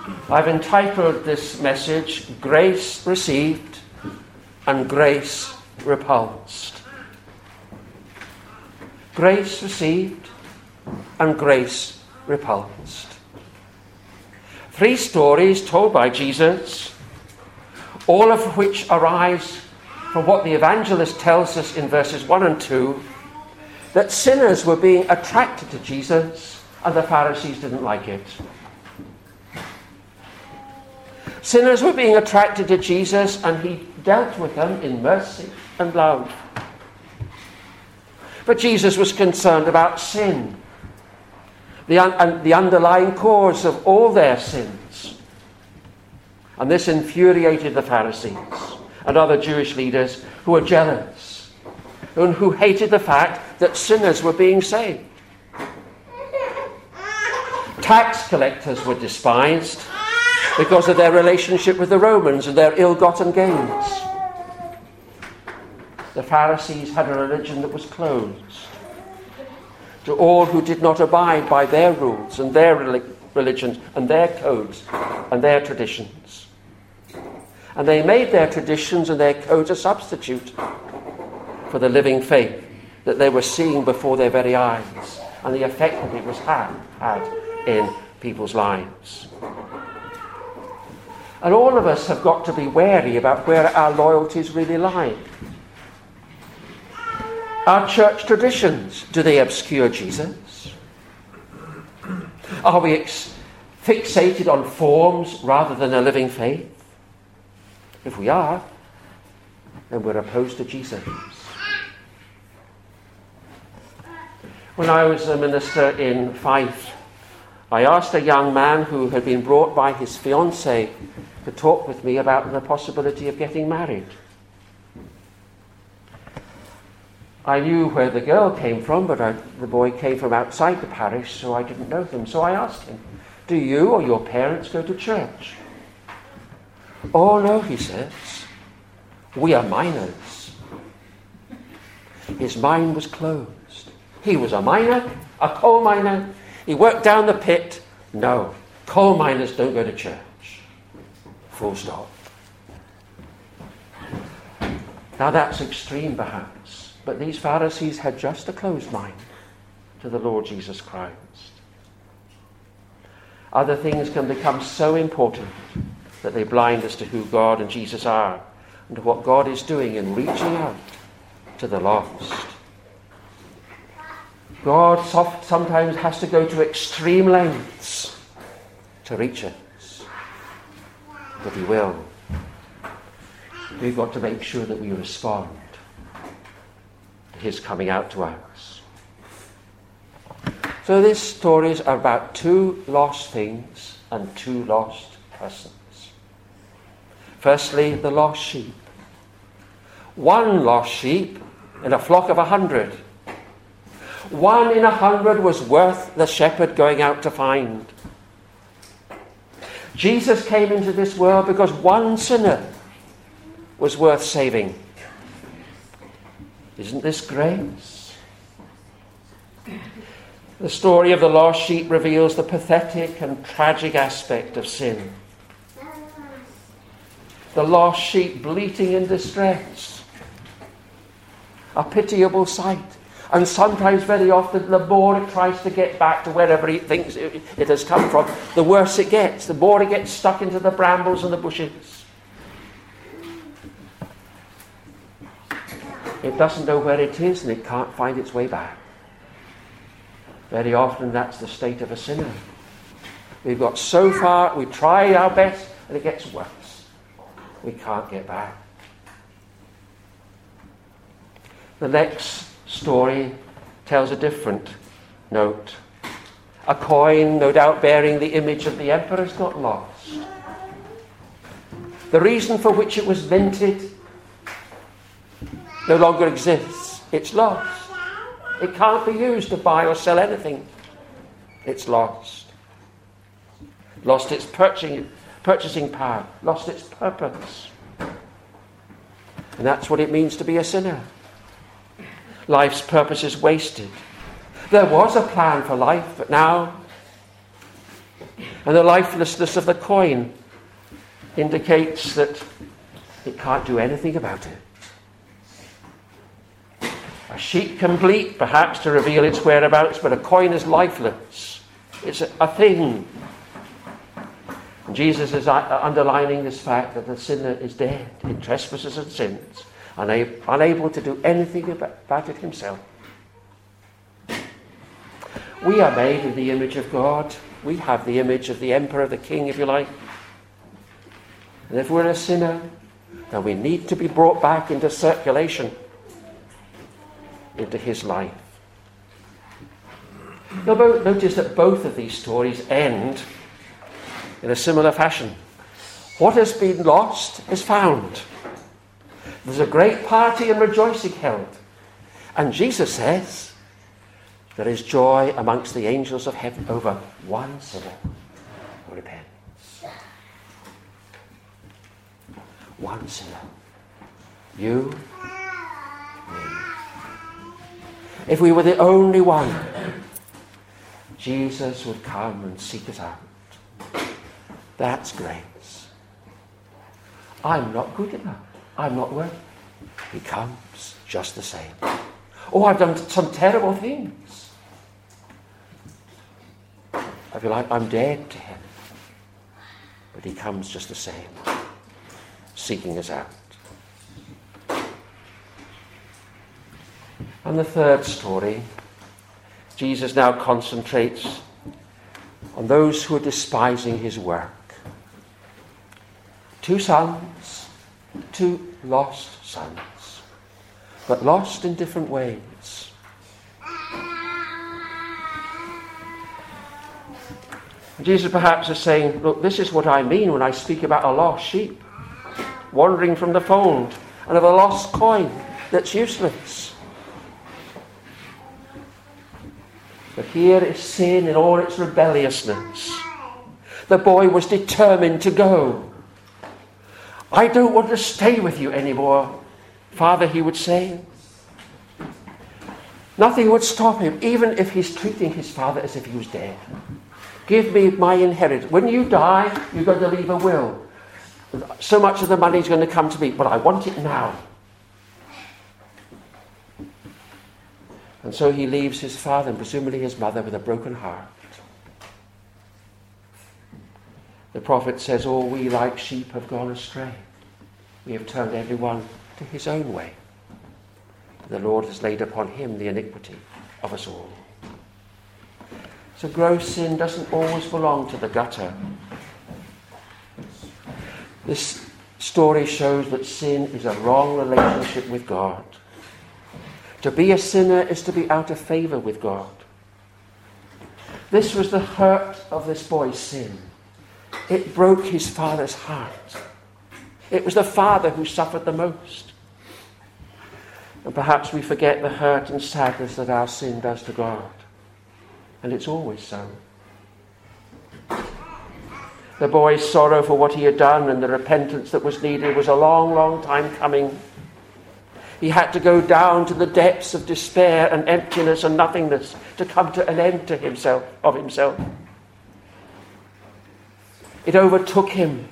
I've entitled this message, Grace Received and Grace Repulsed. Grace received and grace repulsed. 3 stories told by Jesus, all of which arise from what the evangelist tells us in verses 1 and 2, that sinners were being attracted to Jesus and the Pharisees didn't like it. Sinners were being attracted to Jesus and he dealt with them in mercy and love. But Jesus was concerned about sin, the underlying cause of all their sins. And this infuriated the Pharisees and other Jewish leaders who were jealous and who hated the fact that sinners were being saved. Tax collectors were despised because of their relationship with the Romans and their ill-gotten gains. The Pharisees had a religion that was closed to all who did not abide by their rules and their religions and their codes and their traditions. And they made their traditions and their codes a substitute for the living faith that they were seeing before their very eyes and the effect that it was had in people's lives. And all of us have got to be wary about where our loyalties really lie. Our church traditions, do they obscure Jesus? Are we fixated on forms rather than a living faith? If we are, then we're opposed to Jesus. When I was a minister in Fife, I asked a young man who had been brought by his fiancée to talk with me about the possibility of getting married. I knew where the girl came from, but the boy came from outside the parish, so I didn't know him. So I asked him, do you or your parents go to church? Oh, no, he says. We are miners. His mind was closed. He was a miner, a coal miner. He worked down the pit. No, coal miners don't go to church. Full stop. Now that's extreme perhaps. But these Pharisees had just a closed mind to the Lord Jesus Christ. Other things can become so important that they blind us to who God and Jesus are and to what God is doing in reaching out to the lost. God sometimes has to go to extreme lengths to reach us. But he will. We've got to make sure that we respond to his coming out to us. So this story is about 2 lost things and 2 lost persons. Firstly, the lost sheep. 1 lost sheep in a flock of 100. 1 in 100 was worth the shepherd going out to find. Jesus came into this world because 1 sinner was worth saving. Isn't this grace? The story of the lost sheep reveals the pathetic and tragic aspect of sin. The lost sheep bleating in distress. A pitiable sight. And sometimes, very often, the more it tries to get back to wherever it thinks it has come from, the worse it gets. The more it gets stuck into the brambles and the bushes. It doesn't know where it is and it can't find its way back. Very often that's the state of a sinner. We've got so far, we try our best, and it gets worse. We can't get back. The next story tells a different note. A coin, no doubt bearing the image of the emperor's, got lost. The reason for which it was minted no longer exists. It's lost. It can't be used to buy or sell anything. It's lost. Lost its purchasing power. Lost its purpose. And that's what it means to be a sinner. Life's purpose is wasted. There was a plan for life, but now And the lifelessness of the coin indicates that it can't do anything about it. A sheet can bleat, perhaps, to reveal its whereabouts, but a coin is lifeless. It's a thing. And Jesus is underlining this fact that the sinner is dead in trespasses and sins, unable to do anything about it himself. We are made in the image of God. We have the image of the emperor, the king, if you like. And if we're a sinner, then we need to be brought back into circulation, into his life. Now, notice that both of these stories end in a similar fashion. What has been lost is found. There's a great party and rejoicing held. And Jesus says, there is joy amongst the angels of heaven over one sinner who repents. One sinner. You, me. If we were the only one, Jesus would come and seek us out. That's grace. I'm not good enough. I'm not worthy. He comes just the same. Oh, I've done some terrible things. I feel like I'm dead to him. But he comes just the same, seeking us out. And the third story, Jesus now concentrates on those who are despising his work. Two sons, two lost sons, but lost in different ways. Jesus perhaps is saying, look, this is what I mean when I speak about a lost sheep, wandering from the fold, and of a lost coin that's useless. But here is sin in all its rebelliousness. The boy was determined to go. I don't want to stay with you anymore, Father, he would say. Nothing would stop him, even if he's treating his father as if he was dead. Give me my inheritance. When you die, you're going to leave a will. So much of the money is going to come to me, but I want it now. And so he leaves his father and presumably his mother with a broken heart. The prophet says, oh, we like sheep have gone astray. We have turned everyone to his own way. The Lord has laid upon him the iniquity of us all. So gross sin doesn't always belong to the gutter. This story shows that sin is a wrong relationship with God. To be a sinner is to be out of favour with God. This was the hurt of this boy's sin. It broke his father's heart. It was the father who suffered the most. And perhaps we forget the hurt and sadness that our sin does to God. And it's always so. The boy's sorrow for what he had done and the repentance that was needed was a long, long time coming. He had to go down to the depths of despair and emptiness and nothingness to come to an end to himself. It overtook him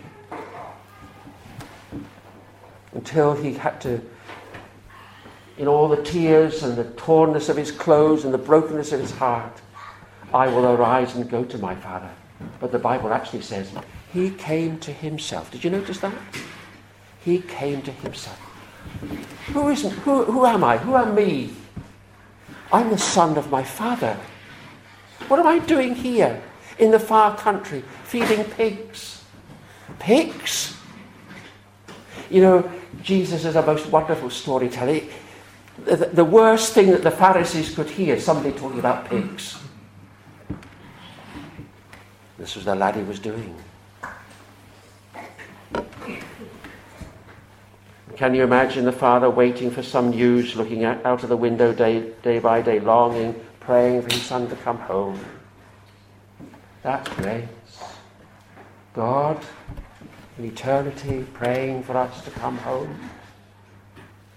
until he had to, in all the tears and the tornness of his clothes and the brokenness of his heart, I will arise and go to my father. But the Bible actually says, he came to himself. Did you notice that? He came to himself. Who am I? Who am me? I'm the son of my father. What am I doing here in the far country, feeding pigs? Pigs? You know, Jesus is a most wonderful storyteller. The worst thing that the Pharisees could hear, somebody talking about pigs. This was the lad he was doing. Can you imagine the father waiting for some news, looking out of the window day by day, longing, praying for his son to come home? That's grace. God, in eternity, praying for us to come home.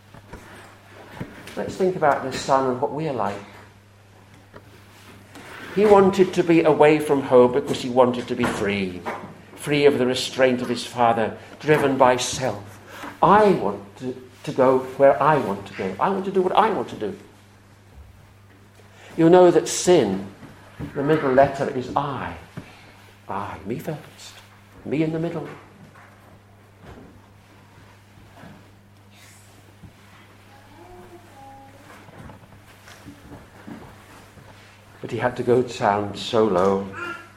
Let's think about this son and what we are like. He wanted to be away from home because he wanted to be free. Free of the restraint of his father, driven by self. I want to go where I want to go. I want to do what I want to do. You know that sin, the middle letter is I. I, me first. Me in the middle. But he had to go down so low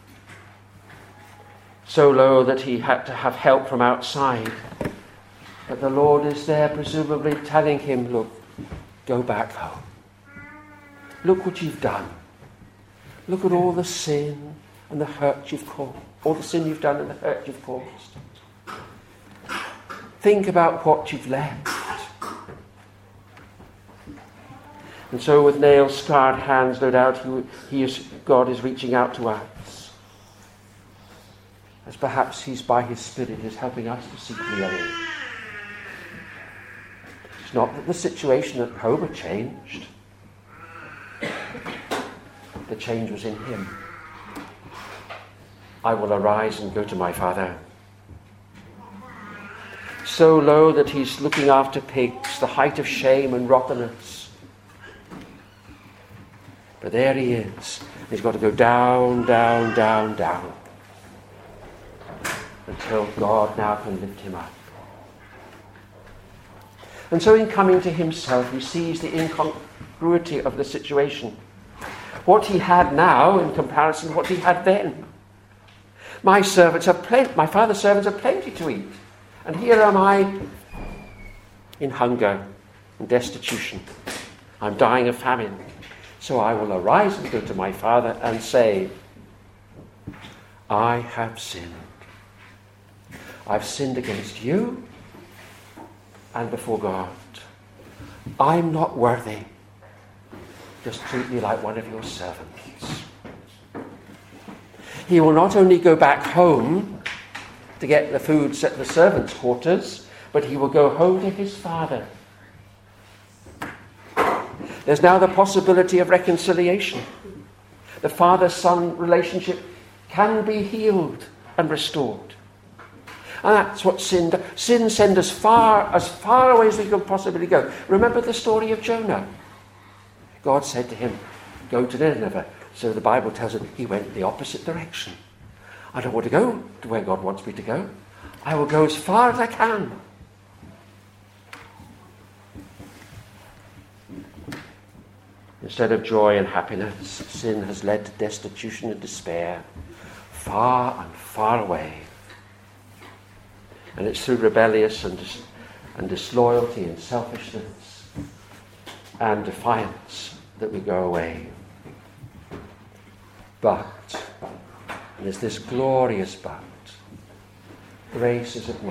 that he had to have help from outside. But the Lord is there, presumably telling him, look, go back home. Look what you've done. Look at all the sin and the hurt you've caused. All the sin you've done and the hurt you've caused. Think about what you've left. And so with nail-scarred hands, no doubt, God is reaching out to us. As perhaps he's by his Spirit is helping us to see clearly. It's not that the situation at home had changed. The change was in him. I will arise and go to my father. So low that he's looking after pigs, the height of shame and rottenness. But there he is. He's got to go down, down, down, down. Until God now can lift him up. And so in coming to himself, he sees the incongruity of the situation. What he had now in comparison to what he had then. My father's servants have plenty to eat. And here am I in hunger and destitution. I'm dying of famine. So I will arise and go to my father and say, I have sinned. I've sinned against you and before God. I'm not worthy. Just treat me like one of your servants. He will not only go back home to get the food set in the servants' quarters, but he will go home to his father. There's now the possibility of reconciliation. The father-son relationship can be healed and restored. And that's what sin does. Sin sends us as far away as we can possibly go. Remember the story of Jonah. God said to him, go to Nineveh. So the Bible tells us he went the opposite direction. I don't want to go to where God wants me to go. I will go as far as I can. Instead of joy and happiness, sin has led to destitution and despair, far and far away. And it's through rebellious and disloyalty and selfishness and defiance that we go away. But, and there's this glorious but, grace is at work.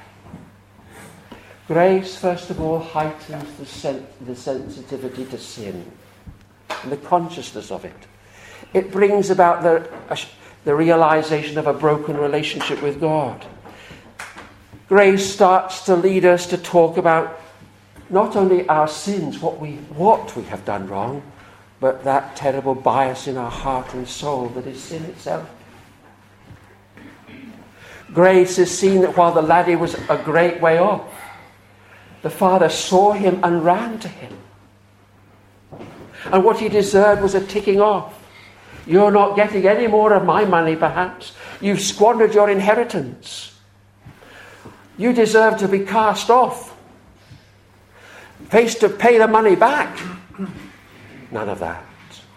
Grace, first of all, heightens the sensitivity to sin and the consciousness of it. It brings about the realization of a broken relationship with God. Grace starts to lead us to talk about not only our sins, what we have done wrong, but that terrible bias in our heart and soul that is sin itself. Grace is seen that while the laddie was a great way off, the father saw him and ran to him. And what he deserved was a ticking off. You're not getting any more of my money, perhaps. You've squandered your inheritance. You deserve to be cast off. Face to pay the money back. None of that.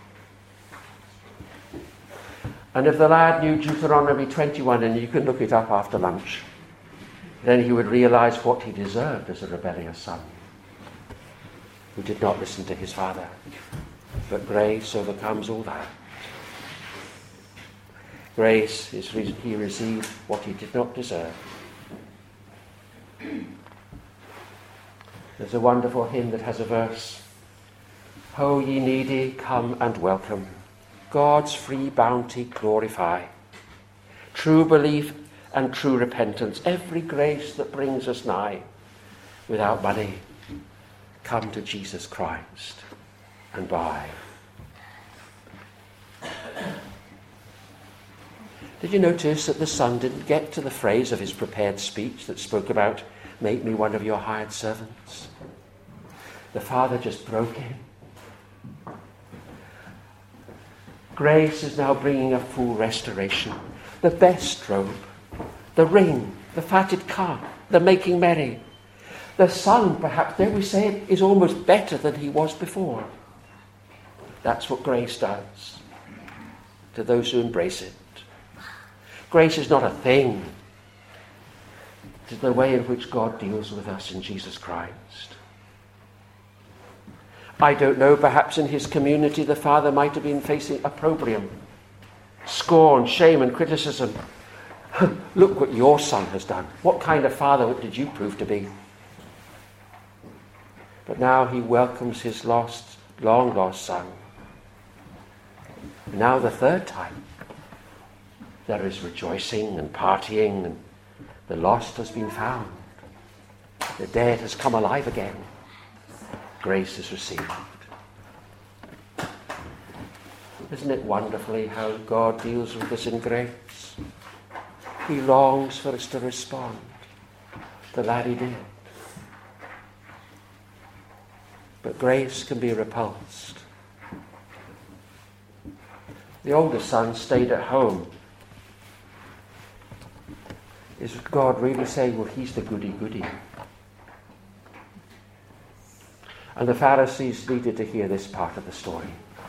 And if the lad knew Deuteronomy 21, and you can look it up after lunch, then he would realize what he deserved as a rebellious son who did not listen to his father. But grace overcomes all that. Grace is he received what he did not deserve. There's a wonderful hymn that has a verse. Ho, ye needy, come and welcome. God's free bounty glorify. True belief and true repentance, every grace that brings us nigh. Without money, come to Jesus Christ and buy. Did you notice that the son didn't get to the phrase of his prepared speech that spoke about, make me one of your hired servants? The father just broke in. Grace is now bringing a full restoration. The best robe, the ring, the fatted calf, the making merry. The son, perhaps, dare we say it, is almost better than he was before. That's what grace does to those who embrace it. Grace is not a thing. It is the way in which God deals with us in Jesus Christ. I don't know, perhaps in his community the father might have been facing opprobrium, scorn, shame and criticism. Look what your son has done. What kind of father did you prove to be? But now he welcomes his long lost son. And now the third time, there is rejoicing and partying, and the lost has been found. The dead has come alive again. Grace is received. Isn't it wonderfully how God deals with us in grace? He longs for us to respond. The laddie did. But grace can be repulsed. The older son stayed at home. Is God really saying, well, he's the goody-goody? And the Pharisees needed to hear this part of the story.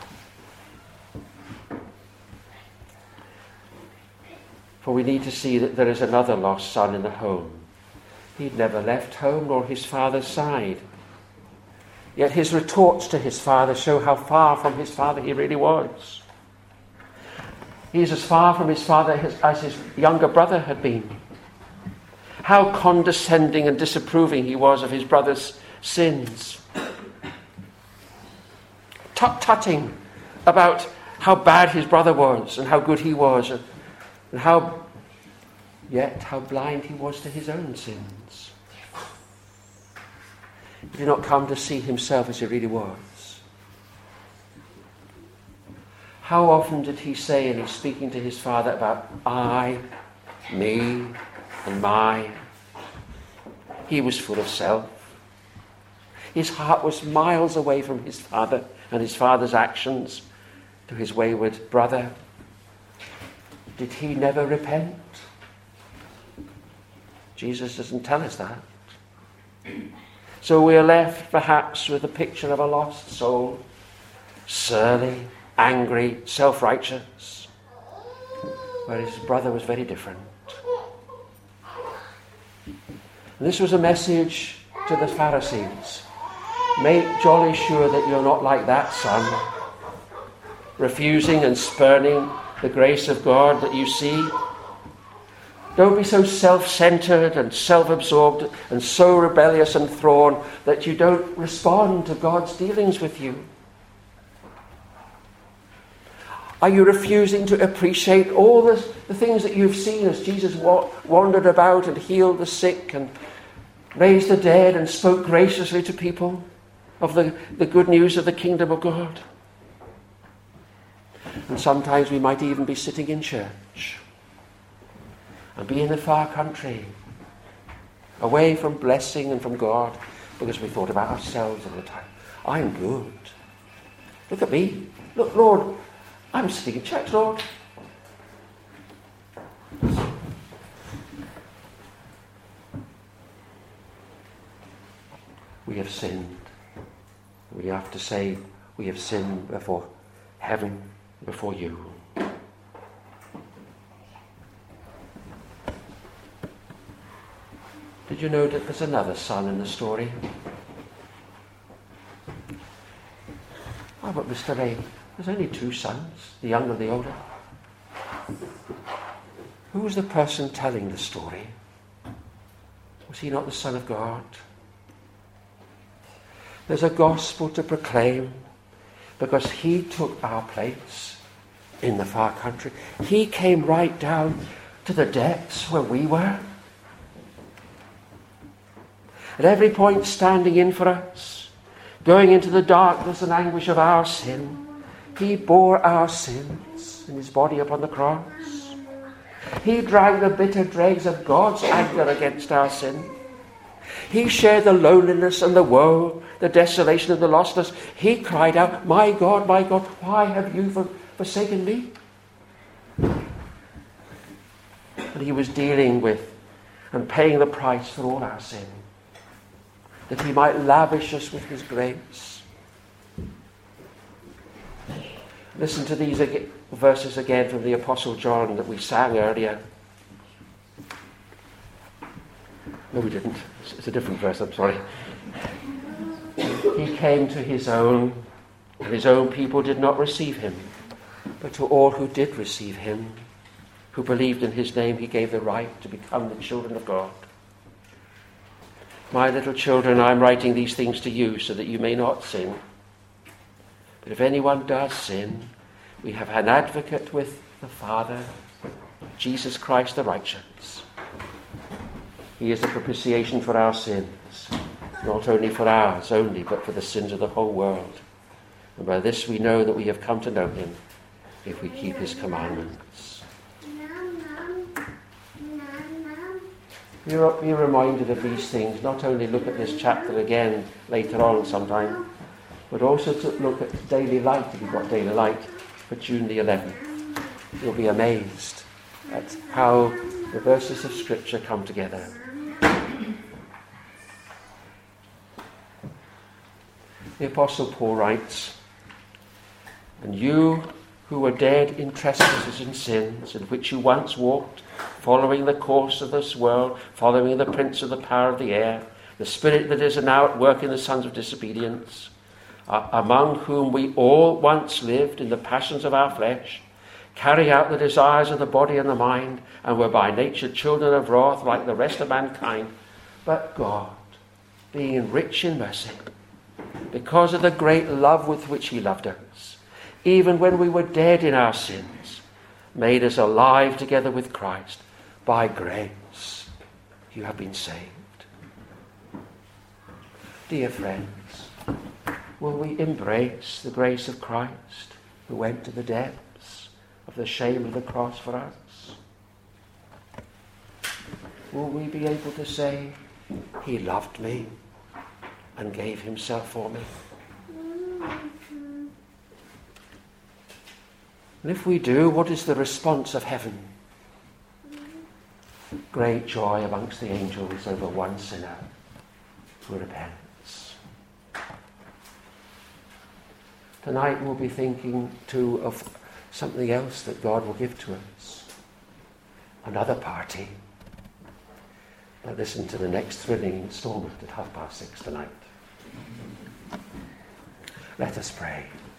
For we need to see that there is another lost son in the home. He'd never left home nor his father's side. Yet his retorts to his father show how far from his father he really was. He's as far from his father as his younger brother had been. How condescending and disapproving he was of his brother's sins. Tut-tutting about how bad his brother was and how good he was, and how blind he was to his own sins. He did not come to see himself as he really was. How often did he say, in his speaking to his father, about I, me, and my? He was full of self. His heart was miles away from his father and his father's actions to his wayward brother. Did he never repent? Jesus doesn't tell us that. So we are left perhaps with a picture of a lost soul, surly, angry, self-righteous, whereas his brother was very different. And this was a message to the Pharisees. Make jolly sure that you're not like that son, refusing and spurning the grace of God that you see. Don't be so self-centered and self-absorbed and so rebellious and thorn that you don't respond to God's dealings with you. Are you refusing to appreciate all the things that you've seen as Jesus wandered about and healed the sick and raised the dead and spoke graciously to people of the good news of the kingdom of God? And sometimes we might even be sitting in church and be in a far country, away from blessing and from God, because we thought about ourselves all the time. I'm good. Look at me. Look, Lord, I'm sitting in church, Lord. We have sinned. We have to say we have sinned before heaven, before you. Did you know that there's another son in the story? Oh, but Mr. Ray, there's only two sons, the younger and the older. Who was the person telling the story? Was he not the Son of God? There's a gospel to proclaim because he took our place in the far country. He came right down to the depths where we were. At every point standing in for us, going into the darkness and anguish of our sin. He bore our sins in his body upon the cross. He drank the bitter dregs of God's anger against our sin. He shared the loneliness and the woe, the desolation and the lostness. He cried out, my God, why have you forsaken me? And he was dealing with and paying the price for all our sin, that he might lavish us with his grace. Listen to these verses again from the Apostle John that we sang earlier. No, we didn't. It's a different verse, I'm sorry. He came to his own, and his own people did not receive him. But to all who did receive him, who believed in his name, he gave the right to become the children of God. My little children, I am writing these things to you so that you may not sin. But if anyone does sin, we have an advocate with the Father, Jesus Christ the righteous. He is the propitiation for our sins, not only for ours only, but for the sins of the whole world. And by this we know that we have come to know him, if we keep his commandments. Be reminded of these things. Not only look at this chapter again later on sometime, but also to look at Daily Light, if you've got Daily Light, for June the 11th. You'll be amazed at how the verses of Scripture come together. The Apostle Paul writes, and you who were dead in trespasses and sins, in which you once walked, following the course of this world, following the prince of the power of the air, the spirit that is now at work in the sons of disobedience, among whom we all once lived in the passions of our flesh, carrying out the desires of the body and the mind, and were by nature children of wrath like the rest of mankind. But God, being rich in mercy, because of the great love with which he loved us, even when we were dead in our sins, made us alive together with Christ. By grace you have been saved. Dear friends, will we embrace the grace of Christ, who went to the depths of the shame of the cross for us? Will we be able to say, he loved me and gave himself for me? And if we do, what is the response of heaven? Great joy amongst the angels over one sinner who repents. Tonight we'll be thinking too of something else that God will give to us. Another party. But listen to the next thrilling instalment at 6:30 tonight. Let us pray.